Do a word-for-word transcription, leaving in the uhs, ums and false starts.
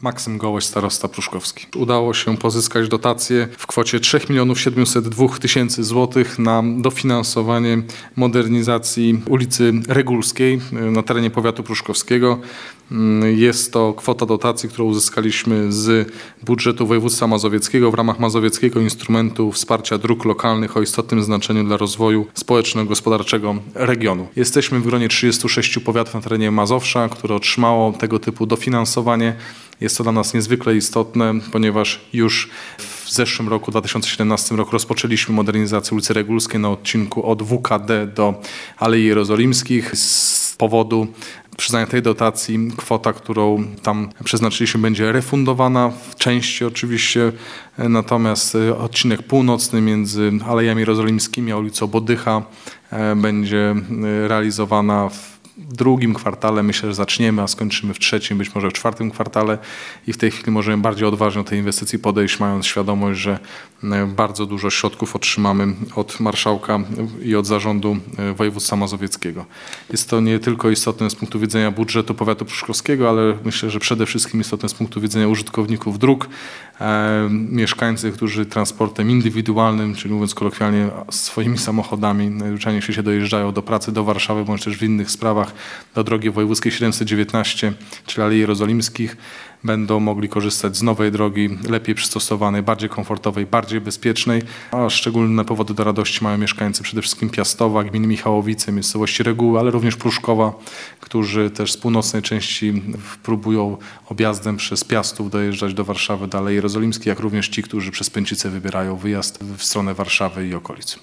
Maksym Gołoś, starosta pruszkowski. Udało się pozyskać dotację w kwocie trzy miliony siedemset dwa tysiące złotych na dofinansowanie modernizacji ulicy Regulskiej na terenie powiatu pruszkowskiego. Jest to kwota dotacji, którą uzyskaliśmy z budżetu województwa mazowieckiego w ramach mazowieckiego instrumentu wsparcia dróg lokalnych o istotnym znaczeniu dla rozwoju społeczno-gospodarczego regionu. Jesteśmy w gronie trzydziestu sześciu powiatów na terenie Mazowsza, które otrzymało tego typu dofinansowanie. Jest to dla nas niezwykle istotne, ponieważ już w zeszłym roku, dwa tysiące siedemnastym roku, rozpoczęliśmy modernizację ulicy Regulskiej na odcinku od W K D do Alei Jerozolimskich. Z powodu przyznania tej dotacji kwota, którą tam przeznaczyliśmy, będzie refundowana w części oczywiście, natomiast odcinek północny między Alejami Jerozolimskimi a ulicą Bodycha będzie realizowana w W drugim kwartale. Myślę, że zaczniemy, a skończymy w trzecim, być może w czwartym kwartale i w tej chwili możemy bardziej odważnie do tej inwestycji podejść, mając świadomość, że bardzo dużo środków otrzymamy od marszałka i od zarządu województwa mazowieckiego. Jest to nie tylko istotne z punktu widzenia budżetu powiatu pruszkowskiego, ale myślę, że przede wszystkim istotne z punktu widzenia użytkowników dróg, e, mieszkańcy, którzy transportem indywidualnym, czyli mówiąc kolokwialnie swoimi samochodami, najzwyczajniej w świecie dojeżdżają do pracy, do Warszawy, bądź też w innych sprawach, do drogi wojewódzkiej siedemset dziewiętnaście, czyli Alei Jerozolimskich, będą mogli korzystać z nowej drogi, lepiej przystosowanej, bardziej komfortowej, bardziej bezpiecznej, a szczególne powody do radości mają mieszkańcy przede wszystkim Piastowa, gminy Michałowice, miejscowości Reguły, ale również Pruszkowa, którzy też z północnej części próbują objazdem przez Piastów dojeżdżać do Warszawy, do Alei Jerozolimskiej, jak również ci, którzy przez Pęcicę wybierają wyjazd w stronę Warszawy i okolic.